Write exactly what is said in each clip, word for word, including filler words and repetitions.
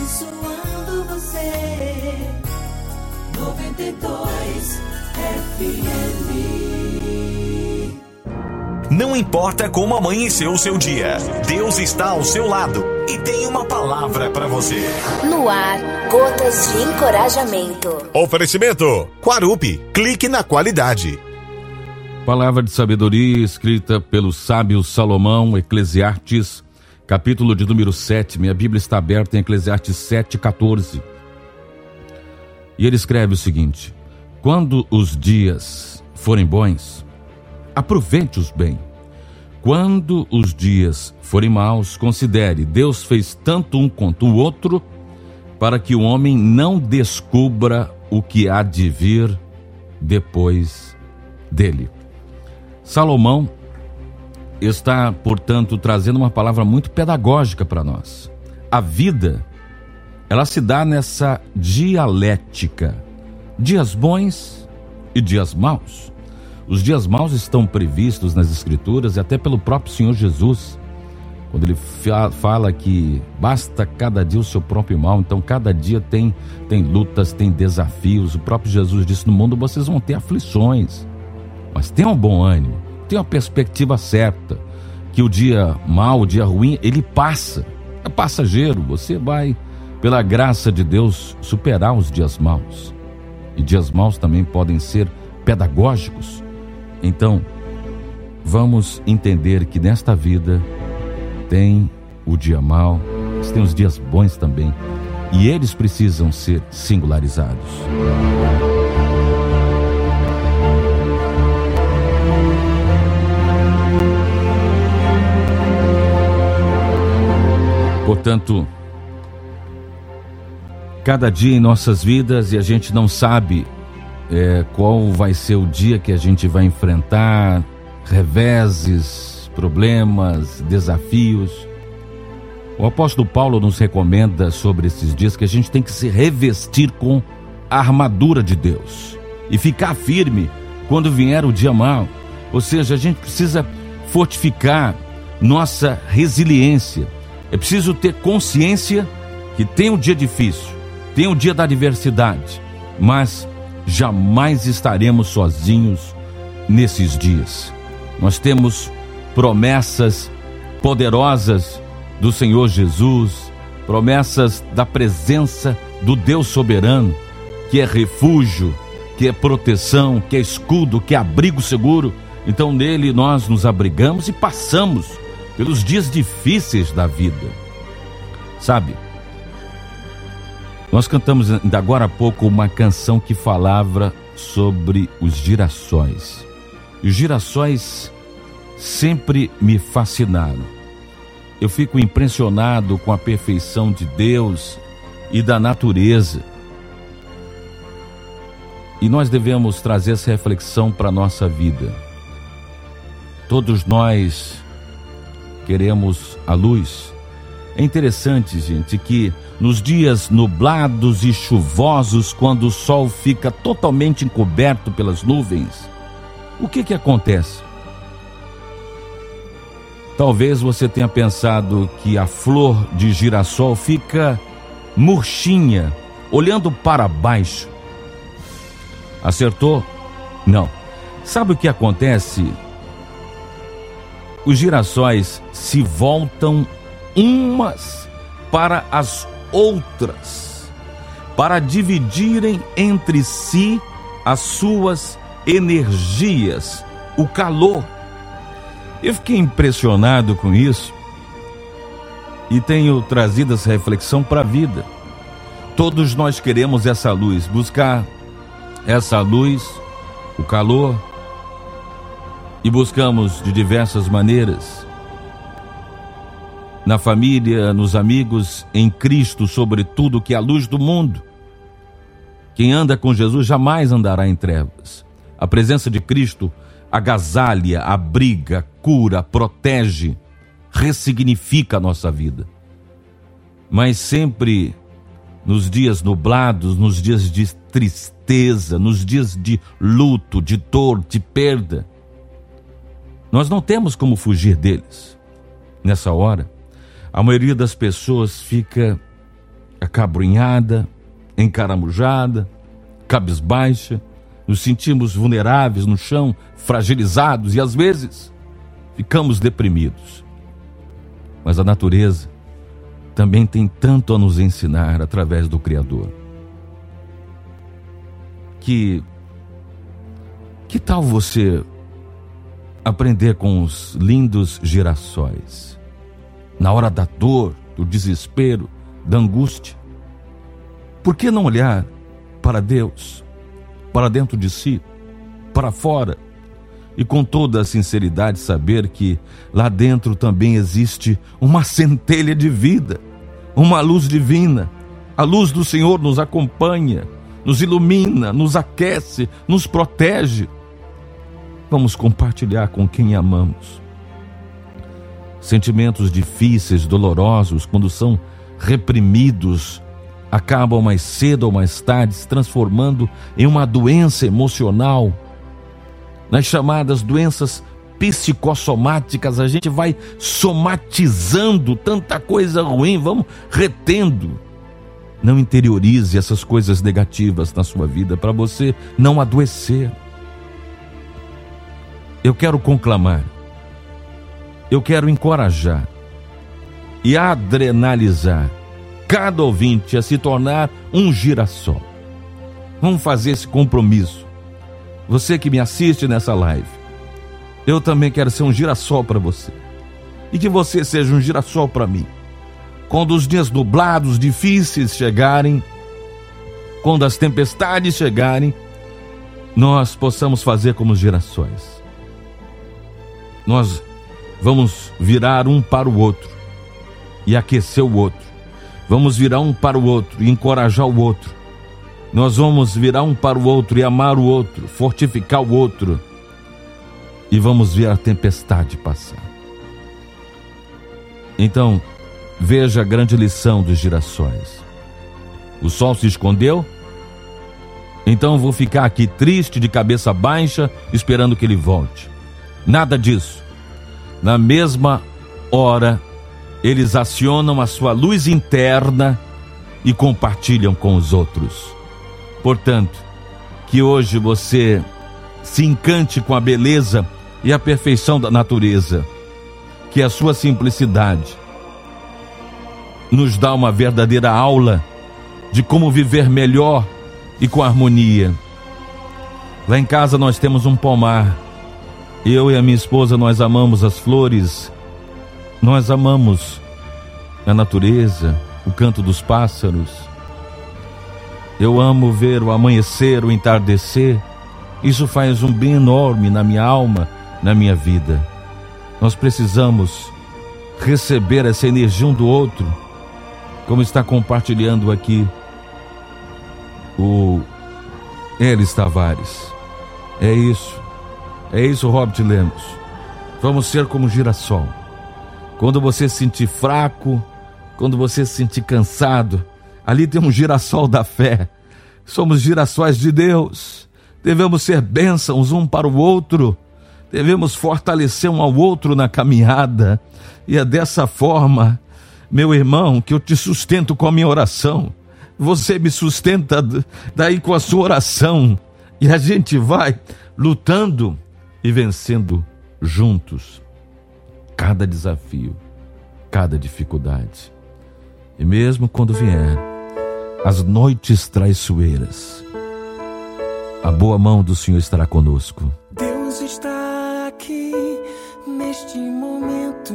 abençoando você. noventa e dois F M. Não importa como amanheceu o seu dia, Deus está ao seu lado e tem uma palavra para você. No ar, gotas de encorajamento. Oferecimento Quarupi, clique na qualidade. Palavra de sabedoria escrita pelo sábio Salomão, Eclesiastes, capítulo de número sete. Minha Bíblia está aberta em Eclesiastes sete, quatorze. E ele escreve o seguinte: quando os dias forem bons, aproveite-os bem. Quando os dias forem maus, considere, Deus fez tanto um quanto o outro, para que o homem não descubra o que há de vir depois dele. Salomão está, portanto, trazendo uma palavra muito pedagógica para nós. A vida, ela se dá nessa dialética, dias bons e dias maus. Os dias maus estão previstos nas Escrituras e até pelo próprio Senhor Jesus, quando ele fala que basta cada dia o seu próprio mal. Então cada dia tem, tem lutas, tem desafios. O próprio Jesus disse: no mundo vocês vão ter aflições, mas tenham bom ânimo, tenham a perspectiva certa, que o dia mau, o dia ruim, ele passa, é passageiro. Você vai, pela graça de Deus, superar os dias maus. E dias maus também podem ser pedagógicos. Então, vamos entender que nesta vida tem o dia mau, mas tem os dias bons também, e eles precisam ser singularizados. Portanto, cada dia em nossas vidas, e a gente não sabe é, qual vai ser o dia que a gente vai enfrentar reveses, problemas, desafios. O apóstolo Paulo nos recomenda sobre esses dias que a gente tem que se revestir com a armadura de Deus e ficar firme quando vier o dia mau. Ou seja, a gente precisa fortificar nossa resiliência. É preciso ter consciência que tem um dia difícil, tem o dia da adversidade, mas jamais estaremos sozinhos nesses dias. Nós temos promessas poderosas do Senhor Jesus, promessas da presença do Deus soberano, que é refúgio, que é proteção, que é escudo, que é abrigo seguro. Então nele nós nos abrigamos e passamos pelos dias difíceis da vida. Sabe, nós cantamos ainda agora há pouco uma canção que falava sobre os girassóis. E os girassóis sempre me fascinaram. Eu fico impressionado com a perfeição de Deus e da natureza. E nós devemos trazer essa reflexão para a nossa vida. Todos nós queremos a luz. É interessante, gente, que nos dias nublados e chuvosos, quando o sol fica totalmente encoberto pelas nuvens, o que que acontece? Talvez você tenha pensado que a flor de girassol fica murchinha, olhando para baixo. Acertou? Não. Sabe o que acontece? Os girassóis se voltam umas para as outras, para dividirem entre si as suas energias, o calor. Eu fiquei impressionado com isso e tenho trazido essa reflexão para a vida. Todos nós queremos essa luz, buscar essa luz, o calor, e buscamos de diversas maneiras. Na família, nos amigos, em Cristo, sobretudo, que é a luz do mundo. Quem anda com Jesus jamais andará em trevas. A presença de Cristo agasalha, abriga, cura, protege, ressignifica a nossa vida. Mas sempre nos dias nublados, nos dias de tristeza, nos dias de luto, de dor, de perda, nós não temos como fugir deles. Nessa hora, a maioria das pessoas fica acabrunhada, encaramujada, cabisbaixa, nos sentimos vulneráveis no chão, fragilizados e às vezes ficamos deprimidos. Mas a natureza também tem tanto a nos ensinar através do Criador. Que, que tal você aprender com os lindos girassóis? Na hora da dor, do desespero, da angústia. Por que não olhar para Deus, para dentro de si, para fora, e com toda a sinceridade saber que lá dentro também existe uma centelha de vida, uma luz divina. A luz do Senhor nos acompanha, nos ilumina, nos aquece, nos protege. Vamos compartilhar com quem amamos. Sentimentos difíceis, dolorosos, quando são reprimidos, acabam mais cedo ou mais tarde se transformando em uma doença emocional. Nas chamadas doenças psicossomáticas, a gente vai somatizando tanta coisa ruim, vamos retendo. Não interiorize essas coisas negativas na sua vida para você não adoecer. Eu quero conclamar, eu quero encorajar e adrenalizar cada ouvinte a se tornar um girassol. Vamos fazer esse compromisso. Você que me assiste nessa live, eu também quero ser um girassol para você. E que você seja um girassol para mim. Quando os dias nublados, difíceis chegarem, quando as tempestades chegarem, nós possamos fazer como os girassóis. Nós vamos virar um para o outro e aquecer o outro. Vamos virar um para o outro e encorajar o outro. Nós vamos virar um para o outro e amar o outro, fortificar o outro. E vamos ver a tempestade passar. Então, veja a grande lição dos girassóis. O sol se escondeu? Então vou ficar aqui triste, de cabeça baixa, esperando que ele volte. Nada disso. Na mesma hora, eles acionam a sua luz interna e compartilham com os outros. Portanto, que hoje você se encante com a beleza e a perfeição da natureza, que a sua simplicidade nos dá uma verdadeira aula de como viver melhor e com harmonia. Lá em casa nós temos um pomar. Eu e a minha esposa, nós amamos as flores, nós amamos a natureza, o canto dos pássaros. Eu amo ver o amanhecer, o entardecer. Isso faz um bem enorme na minha alma, na minha vida. Nós precisamos receber essa energia um do outro, como está compartilhando aqui o Elis Tavares. É isso, é isso, Robert Lemos. Vamos ser como girassol. Quando você se sentir fraco, quando você se sentir cansado, ali tem um girassol da fé. Somos girassóis de Deus. Devemos ser bênçãos um para o outro. Devemos fortalecer um ao outro na caminhada. E é dessa forma, meu irmão, que eu te sustento com a minha oração. Você me sustenta daí com a sua oração. E a gente vai lutando e vencendo juntos cada desafio, cada dificuldade. E mesmo quando vier as noites traiçoeiras, a boa mão do Senhor estará conosco. Deus está aqui neste momento.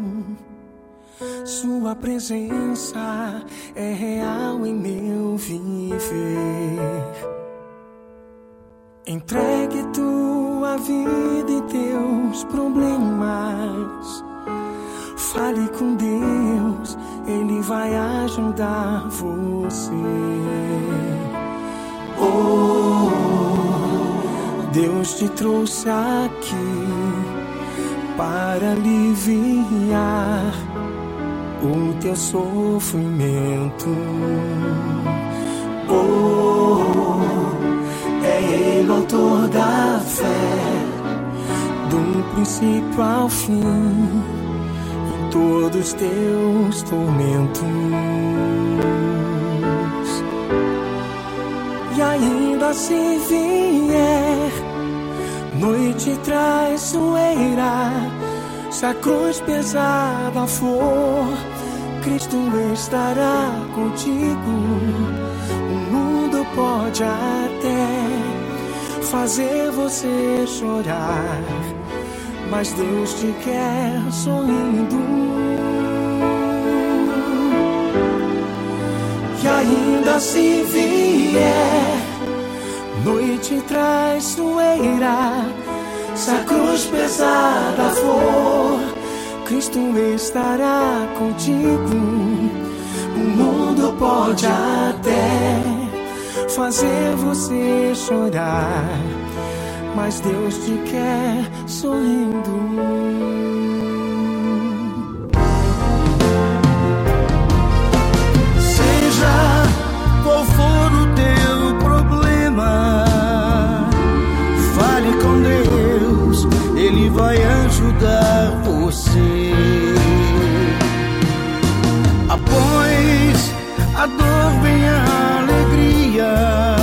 Sua presença é real em meu viver. Entregue tua vida e teus problemas. Fale com Deus, Ele vai ajudar você. Oh, Deus te trouxe aqui para aliviar o teu sofrimento. Oh, é Ele o autor da fé, do princípio ao fim, todos teus tormentos. ainda se vier noite traiçoeira, se a cruz pesada for, Cristo estará contigo. O mundo pode até fazer você chorar, mas Deus te quer sorrindo. E ainda se vier noite traiçoeira, se a cruz pesada for, Cristo estará contigo. O mundo pode até fazer você chorar, mas Deus te quer sorrindo. Qual for o teu problema, fale com Deus, Ele vai ajudar você. Após a dor vem a alegria,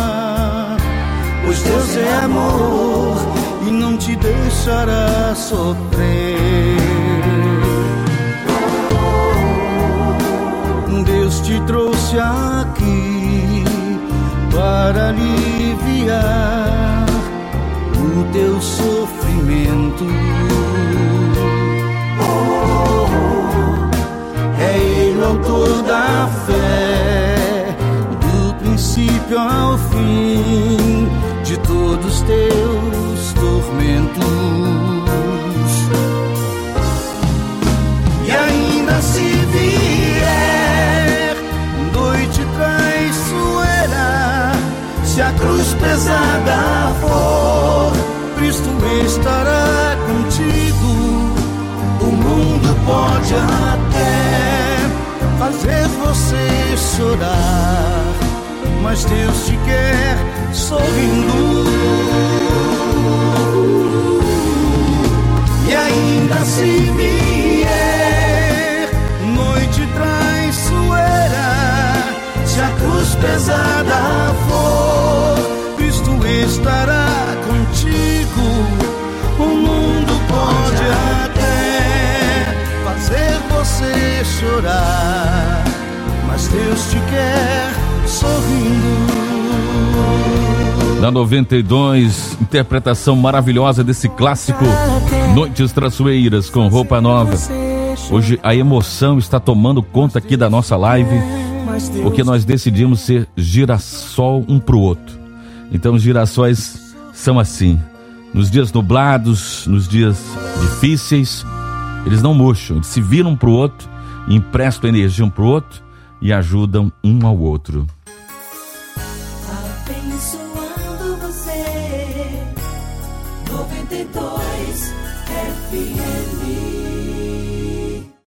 pois Deus é amor e não te deixará sofrer. Deus te trouxe aqui para aliviar o teu sofrimento. É Ele o autor da fé, do princípio ao fim de todos os teus tormentos. E ainda se vier noite traiçoeira, se a cruz pesada for, Cristo estará contigo. O mundo pode até fazer você chorar, mas Deus te quer sorrindo. E ainda se vier noite traiçoeira, se a cruz pesada for, Cristo estará contigo. O mundo pode até fazer você chorar, mas Deus te quer sorrindo. Na noventa e dois, interpretação maravilhosa desse clássico Noites Traiçoeiras com Roupa Nova. Hoje a emoção está tomando conta aqui da nossa live, porque nós decidimos ser girassol um pro outro. Então os girassóis são assim, nos dias nublados, nos dias difíceis, eles não murcham, eles se viram um pro outro, emprestam energia um pro outro e ajudam um ao outro. Abençoando você, noventa e dois F M.